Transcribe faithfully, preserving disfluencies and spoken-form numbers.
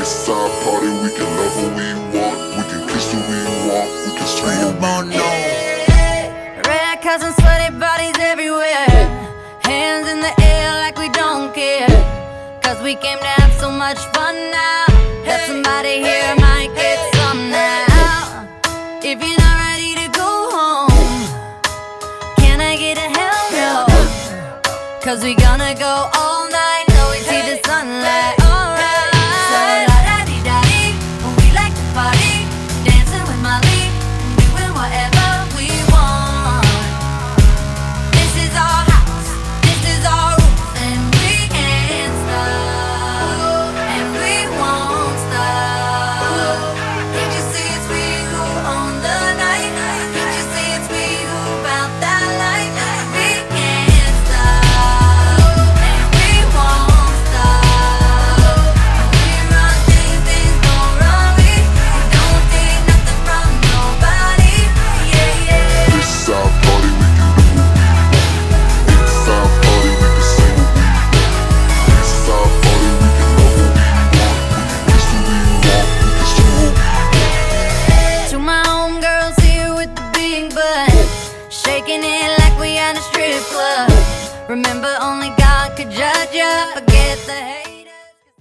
It's our party, we can love who we want, we can kiss who we want, we can scream who we want. Red cups and sweaty bodies everywhere, hands in the air like we don't care, cause we came to have so much fun now, that somebody here might get some now. If you're not ready to go home, can I get a hell no? Cause we gonna go all night till we see the sunlight. Alright, so la-da-dee-da-dee, we like to party, dancing with Molly, doing whatever we want. This is our house, this is our rules, and we can't stop, and we won't stop. Can't you see it's we who own the night? Can't you see it's we who bout that life? We can't stop, and we won't stop. We run things, things don't run we. We don't take nothing from nobody. Yeah, yeah. This is our party, we can do what we want. It's our party, we can say what we want. This is our party, we can love who we want, we can kiss who we want, we can scream who we want. To my homegirls here with the big butt, shaking it like we at a strip club. Remember, only God could judge ya. Forget the hate.